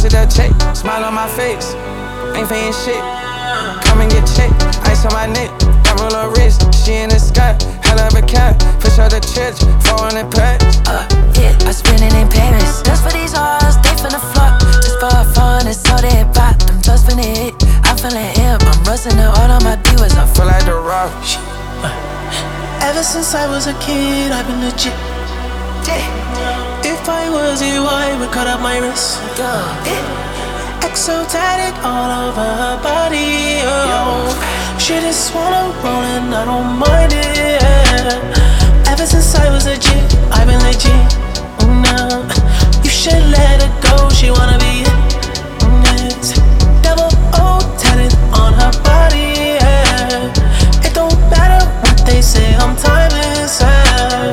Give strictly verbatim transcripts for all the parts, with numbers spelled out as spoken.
it that check, smile on my face. Ain't paying shit. Come and get checked, ice on my neck, diamond on wrist. She in the sky, hell of a cat. Push out the church, four hundred packs. Uh, yeah, I spend it in Paris. Just for these hoes, they finna fuck. Just for fun, it's all they bought. Them just finna hit. I'm feeling hip, I'm rusting the all on my divas. I Feel like the rock. Ever since I was a kid, I've been legit. If I was you, I would cut up my wrist. Exotic all over her body, oh. She just wanna roll and I don't mind it, yeah. Ever since I was a G, I've been legit. Oh, no. You should let her go, she wanna be it. Yes. Double O tatted on her body, yeah. It don't matter what they say, I'm timeless, yeah.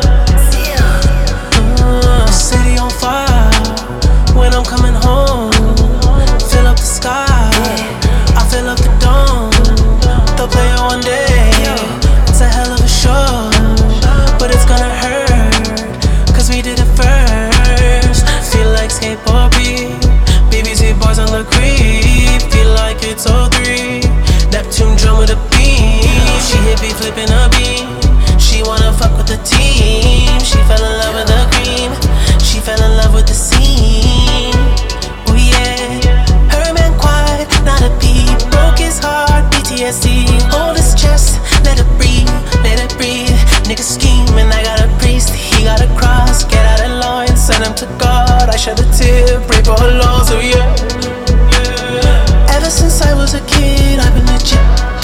uh, City on fire when I'm coming home. Fill up the sky, I fill up the dome. They'll play it one day, it's a hell of a show. But it's gonna hurt, cause we did it first. Feel like skateboard beat, B B C boys on the creep. Feel like it's oh three, Neptune drum with a beam. She hit me flipping a beam, she wanna fuck with the team. She fell in love with the cream, she fell in love with the scene. Oh yeah, her man quiet, not a beat. Broke his heart, P T S D. Hold his chest, let it breathe, let it breathe. Nigga scheming, I got a priest, he got a cross. Get out of line, send him to God. I shed a tear, pray for her loss, oh yeah. Ever since I was a kid, I've been legit.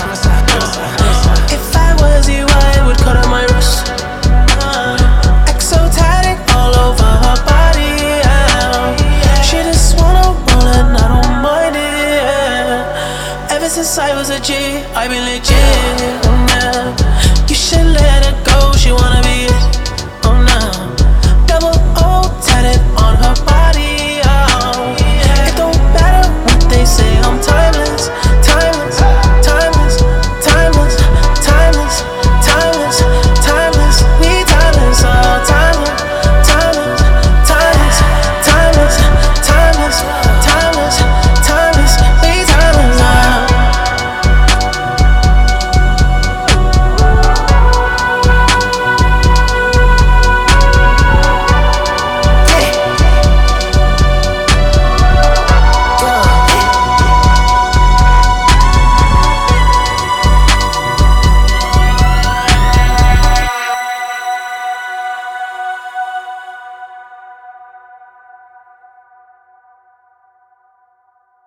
If I was you, I would cut out my wrist. Exotic all over her body, yeah. She just wanna roll and I don't mind it, yeah. Ever since I was a G, I've been legit.